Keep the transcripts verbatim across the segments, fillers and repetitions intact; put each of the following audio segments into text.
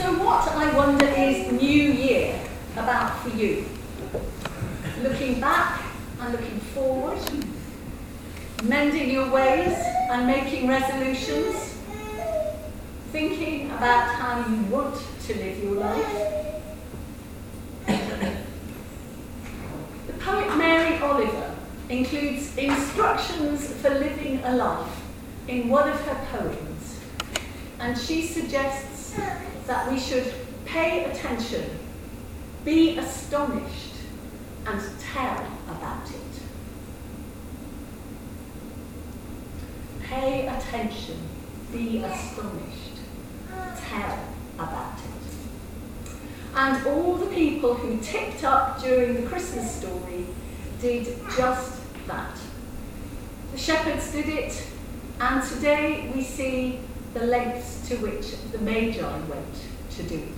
So what, I wonder, is New Year about for you? Looking back and looking forward, mending your ways and making resolutions, thinking about how you want to live your life. The poet Mary Oliver includes instructions for living a life in one of her poems, and she suggests that we should pay attention, be astonished, and tell about it. Pay attention, be astonished, tell about it. And all the people who tipped up during the Christmas story did just that. The shepherds did it, and today we see the lengths to which the Magi went to do it.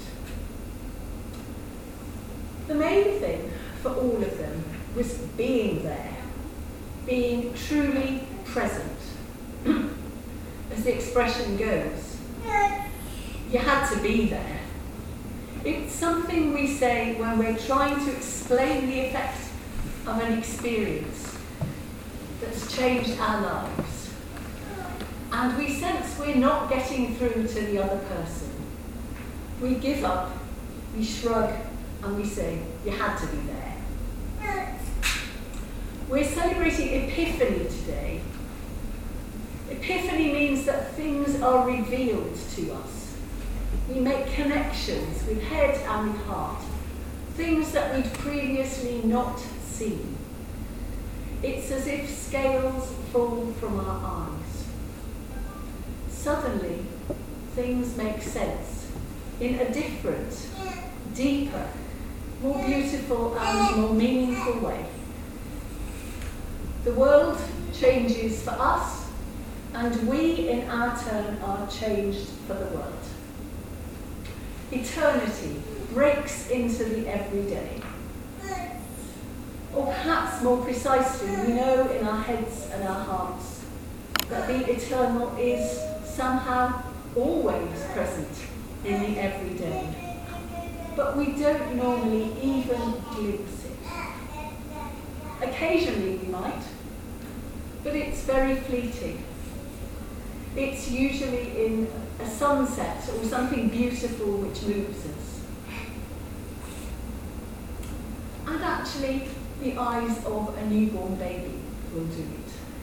The main thing for all of them was being there, being truly present. As the expression goes, you had to be there. It's something we say when we're trying to explain the effect of an experience that's changed our lives. And we sense we're not getting through to the other person. We give up, we shrug, and we say, you had to be there. We're celebrating Epiphany today. Epiphany means that things are revealed to us. We make connections with head and with heart, things that we'd previously not seen. It's as if scales fall from our eyes. Suddenly, things make sense in a different, deeper, more beautiful and more meaningful way. The world changes for us, and we in our turn are changed for the world. Eternity breaks into the everyday. Or perhaps more precisely, we know in our heads and our hearts that the eternal is somehow always present in the everyday. But we don't normally even glimpse it. Occasionally we might, but it's very fleeting. It's usually in a sunset or something beautiful which moves us. And actually, the eyes of a newborn baby will do it.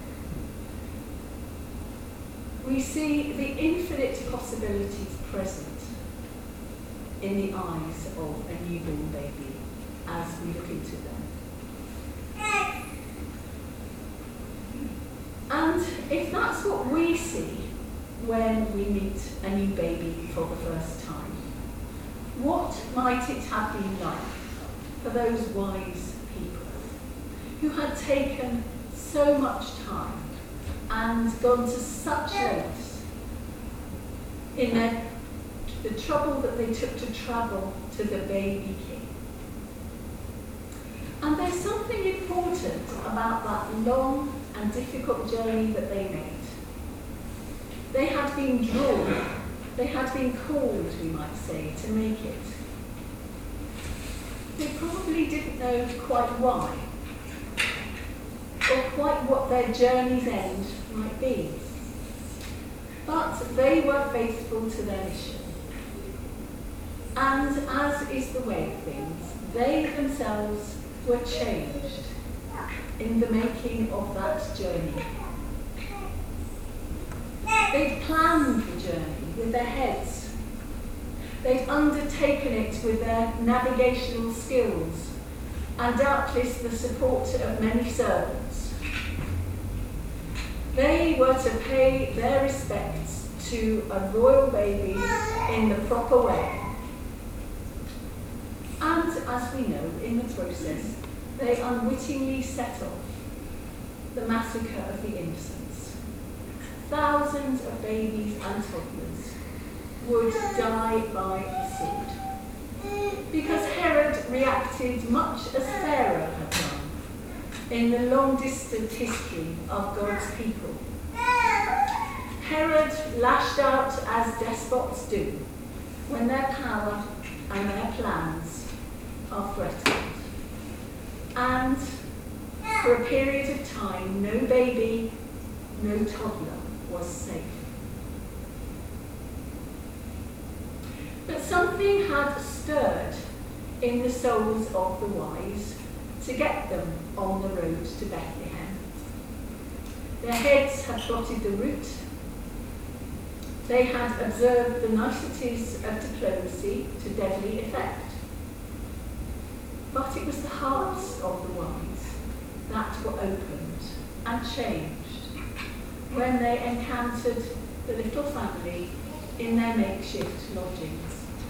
We see the infinite possibilities present in the eyes of a newborn baby as we look into them. And if that's what we see when we meet a new baby for the first time, what might it have been like for those wise people who had taken so much time and gone to such lengths in their, the trouble that they took to travel to the baby king? And there's something important about that long and difficult journey that they made. They had been drawn, they had been called, we might say, to make it. They probably didn't know quite why, or quite what their journey's end might be. But they were faithful to their mission. And as is the way of things, they themselves were changed in the making of that journey. They'd planned the journey with their heads. They'd undertaken it with their navigational skills and doubtless the support of many servants. They were to pay their respects to a royal baby in the proper way. And as we know, in the process, they unwittingly set off the massacre of the innocents. Thousands of babies and toddlers would die by the sword, because Herod reacted much as Pharaoh had done in the long-distant history of God's people. Herod lashed out as despots do, when their power and their plans are threatened. And for a period of time, no baby, no toddler was safe. But something had stirred in the souls of the wise to get them on the road to Bethlehem. Their heads had plotted the route. They had observed the niceties of diplomacy to deadly effect. But it was the hearts of the wise that were opened and changed when they encountered the little family in their makeshift lodgings.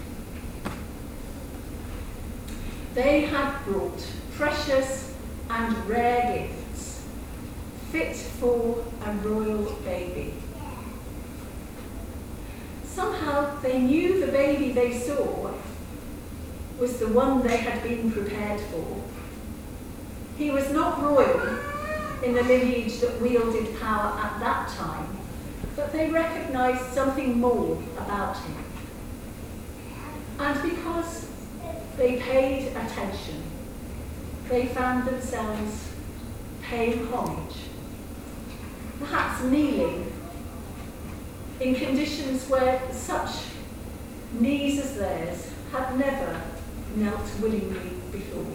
They had brought precious and rare gifts, fit for a royal baby. Somehow they knew the baby they saw was the one they had been prepared for. He was not royal in the lineage that wielded power at that time, but they recognised something more about him. And because they paid attention, they found themselves paying homage, perhaps kneeling in conditions where such knees as theirs had never knelt willingly before.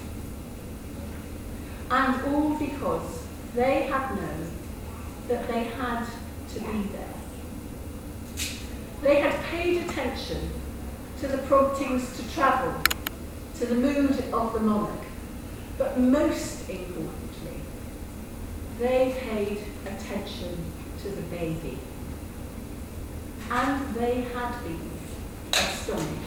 And all because they had known that they had to be there. They had paid attention to the promptings to travel, to the mood of the monarch, but most importantly, they paid attention to the baby. And they had been astonished.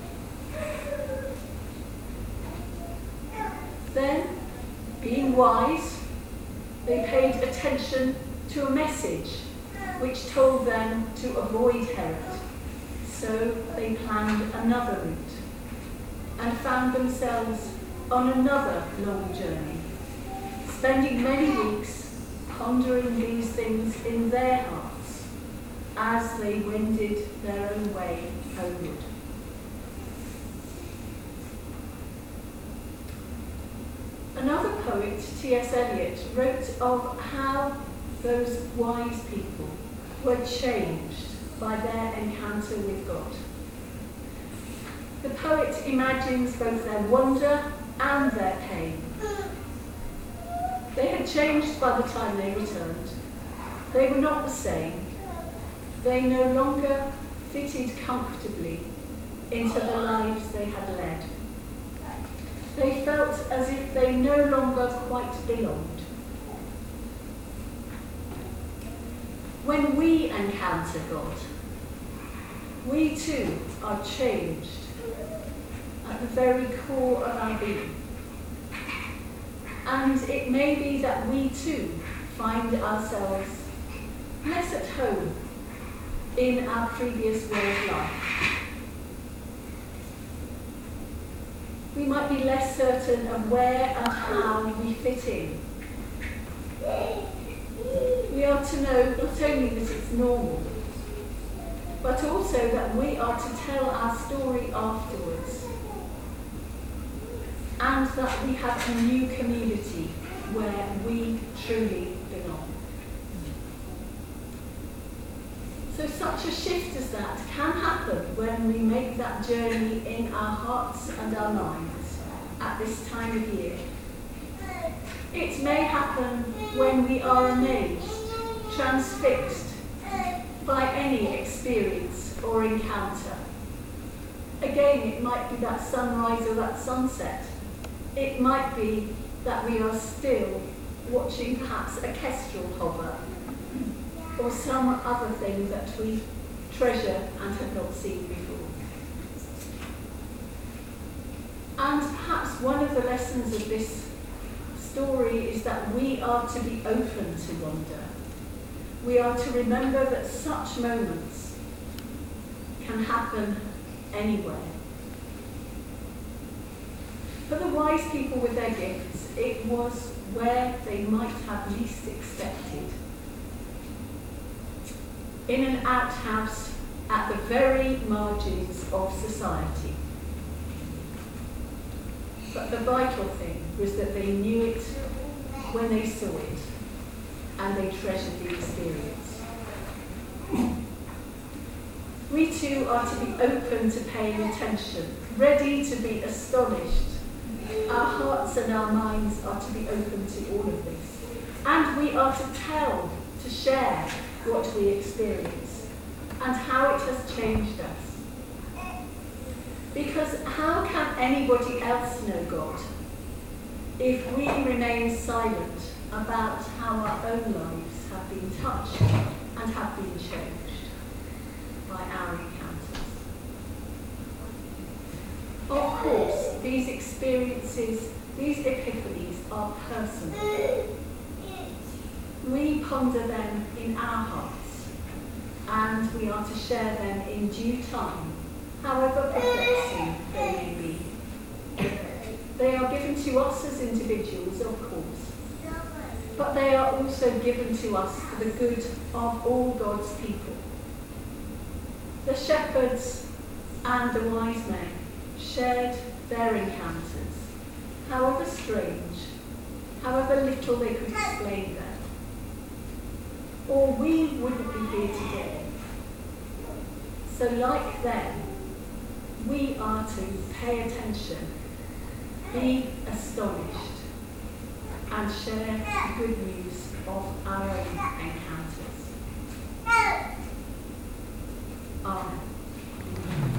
Then, being wise, they paid attention to a message which told them to avoid Herod. So they planned another route and found themselves on another long journey, spending many weeks pondering these things in their hearts as they wended their own way homeward. Another poet, T S Eliot, wrote of how those wise people were changed by their encounter with God. The poet imagines both their wonder and their pain. They had changed by the time they returned. They were not the same. They no longer fitted comfortably into the lives they had led. They felt as if they no longer quite belonged. When we encounter God, we too are changed at the very core of our being. And it may be that we too find ourselves less at home in our previous way of life. We might be less certain of where and how we fit in. We are to know not only that it's normal, but also that we are to tell our story afterwards, and that we have a new community where we truly belong. So such a shift as that can happen when we make that journey in our hearts and our minds at this time of year. It may happen when we are amazed, transfixed by any experience or encounter. Again, it might be that sunrise or that sunset. It might be that we are still watching perhaps a kestrel hover, or some other thing that we treasure and have not seen before. And perhaps one of the lessons of this story is that we are to be open to wonder. We are to remember that such moments can happen anywhere. For the wise people with their gifts, it was where they might have least expected. In an outhouse at the very margins of society. But the vital thing was that they knew it when they saw it, and they treasured the experience. We too are to be open to paying attention, ready to be astonished. Our hearts and our minds are to be open to all of this. And we are to tell, to share what we experience and how it has changed us. Because how can anybody else know God if we remain silent about how our own lives have been touched and have been changed by our encounters? Of course, these experiences, these epiphanies are personal. We ponder them in our hearts, and we are to share them in due time, however perplexing they may be. They are given to us as individuals, of course, but they are also given to us for the good of all God's people. The shepherds and the wise men shared their encounters, however strange, however little they could explain them, or we wouldn't be here today. So like them, we are to pay attention, be astonished, and share the good news of our own encounters. Amen.